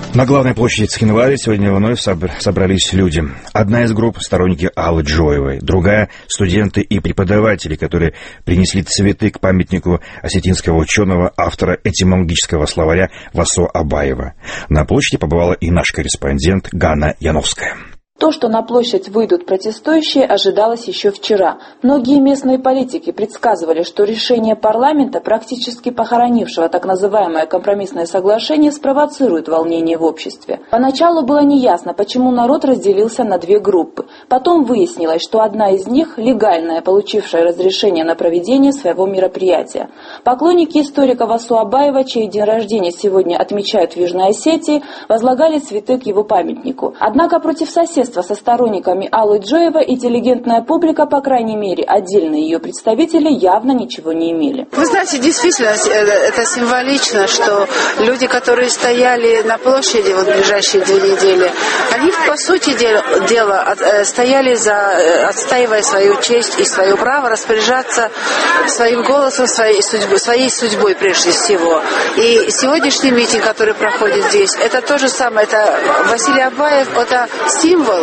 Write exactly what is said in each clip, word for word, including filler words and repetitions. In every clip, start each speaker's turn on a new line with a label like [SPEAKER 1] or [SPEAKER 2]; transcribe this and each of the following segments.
[SPEAKER 1] На главной площади Цхинвали сегодня вновь собрались люди. Одна из групп — сторонники Аллы Джоевой, другая — студенты и преподаватели, которые принесли цветы к памятнику осетинского ученого, автора этимологического словаря Васо Абаева. На площади побывала и наш корреспондент Гана Яновская.
[SPEAKER 2] То, что на площадь выйдут протестующие, ожидалось еще вчера. Многие местные политики предсказывали, что решение парламента, практически похоронившего так называемое компромиссное соглашение, спровоцирует волнение в обществе. Поначалу было неясно, почему народ разделился на две группы. Потом выяснилось, что одна из них – легальная, получившая разрешение на проведение своего мероприятия. Поклонники историка Васо Абаева, чей день рождения сегодня отмечают в Южной Осетии, возлагали цветы к его памятнику. Однако против соседства со сторонниками Аллы Джоевой интеллигентная публика, по крайней мере, отдельные ее представители, явно ничего не имели.
[SPEAKER 3] Вы знаете, действительно, это символично, что люди, которые стояли на площади вот в ближайшие две недели, они, по сути дела, стояли за, отстаивая свою честь и свое право распоряжаться своим голосом, своей судьбой, своей судьбой прежде всего. И сегодняшний митинг, который проходит здесь, это то же самое. Это Василий Абаев, это символ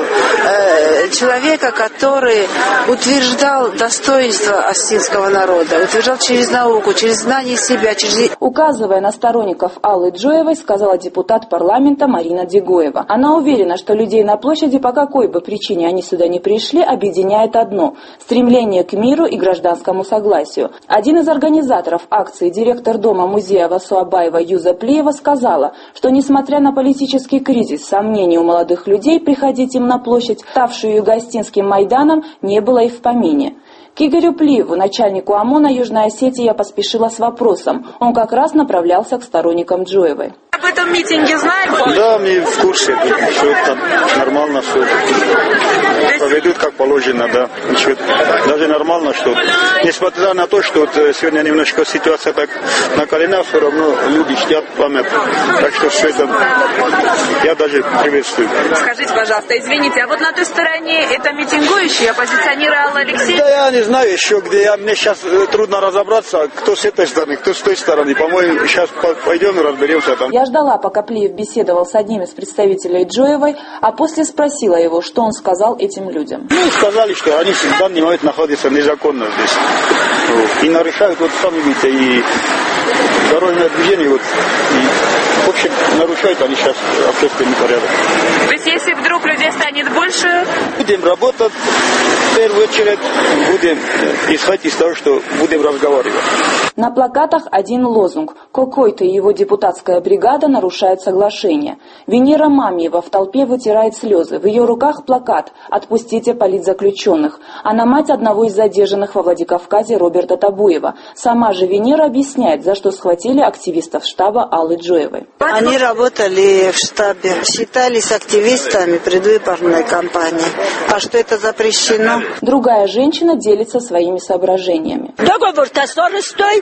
[SPEAKER 3] человека, который утверждал достоинство осетинского народа, утверждал через науку, через знание себя, через...
[SPEAKER 2] Указывая на сторонников Аллы Джоевой, сказала депутат парламента Марина Дегоева. Она уверена, что людей на площади, по какой бы причине они сюда не пришли, объединяет одно – стремление к миру и гражданскому согласию. Один из организаторов акции, директор дома-музея Васо Абаева Юза Плиева, сказала, что несмотря на политический кризис, сомнений у молодых людей приходить им на площадь, ставшую Юго-Осетинским Майданом, не было и в помине. К Игорю Плиеву, начальнику ОМОНа Южной Осетии, я поспешила с вопросом. Он как раз направлялся к сторонникам Джоевой.
[SPEAKER 4] Об этом митинге знаете?
[SPEAKER 5] Да, мы в курсе. Все там нормально, все. Поведут как положено, да. Ничего. Даже нормально, что... Несмотря на то, что вот сегодня немножко ситуация так накалена, все равно люди чтят память. Так что все это я даже приветствую.
[SPEAKER 4] Скажите, пожалуйста, извините, а вот на той стороне это митингующие, оппозиционеры Алла Алексеевна?
[SPEAKER 5] Да, я не знаю еще, где я. Мне сейчас трудно разобраться, кто с этой стороны, кто с той стороны. По-моему, сейчас пойдем и разберемся там.
[SPEAKER 2] Я ждала, пока Плиев беседовал с одним из представителей Джоевой, а после спросила его, что он сказал этим людям.
[SPEAKER 5] Ну, сказали, что они в данный момент находятся незаконно здесь. Вот. И нарушают, вот сами видите, и дорожное движение, вот, и, в общем, нарушают они сейчас общественный порядок.
[SPEAKER 4] То есть, если вдруг людей станет больше...
[SPEAKER 5] Будем работать, в первую очередь, будем исходить из того, что будем разговаривать.
[SPEAKER 2] На плакатах один лозунг. Кокой-то и его депутатская бригада нарушают соглашение. Венера Мамьева в толпе вытирает слезы. В ее руках плакат «Отпустите политзаключенных». Она мать одного из задержанных во Владикавказе Роберта Табуева. Сама же Венера объясняет, за что схватили активистов штаба Аллы Джоевой.
[SPEAKER 3] Они работали в штабе, считались активистами предвыборной кампании. А что это запрещено?
[SPEAKER 2] Другая женщина делится своими соображениями.
[SPEAKER 6] Договор-то стой,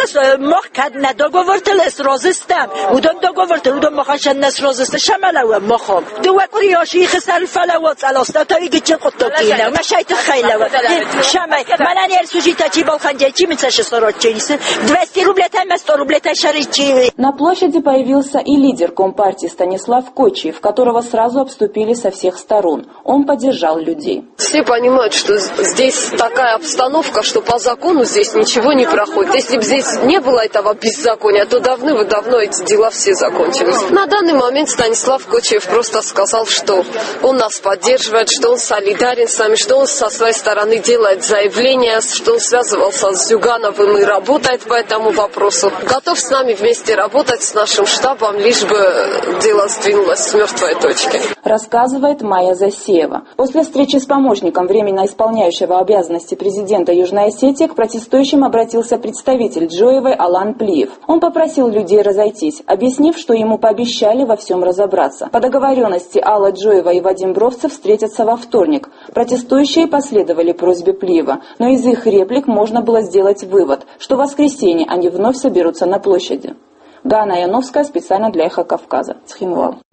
[SPEAKER 6] мог на договор-то лес розыстам. Удон договор-то удон маханшан нас розыста шамалава махом. Дуакури оши хсар фалавот алоста таиги чекотокина. Машайт хайлава. Шамай, манани эльсужита чибалханде чимицаши сороченисы. двести рублей там сто рублей шаричи.
[SPEAKER 2] На площади появился и лидер Компартии Станислав Кочиев, которого сразу обступили со всех сторон. Он поддержал людей.
[SPEAKER 7] Все понимают, что здесь такая обстановка, что по закону здесь ничего не проходит. Если бы здесь не было этого беззакония, то давно-давно эти дела все закончились. На данный момент Станислав Кочиев просто сказал, что он нас поддерживает, что он солидарен с нами, что он со своей стороны делает заявления, что он связывался с Зюгановым и работает по этому вопросу. Готов с нами вместе работать, с нашим штабом, лишь бы дело сдвинулось с мертвой точки.
[SPEAKER 2] Рассказывает Майя Засеева. После встречи с помощником временно исполняющего обязанности президента Южной Осетии к протестующим обратился представитель Джоевой Алан Плиев. Он попросил людей разойтись, объяснив, что ему пообещали во всем разобраться. По договоренности Алла Джоева и Вадим Бровцев встретятся во вторник. Протестующие последовали просьбе Плиева, но из их реплик можно было сделать вывод, что в воскресенье они вновь соберутся на площади. Гана Яновская специально для Эхо Кавказа. Цхинвал.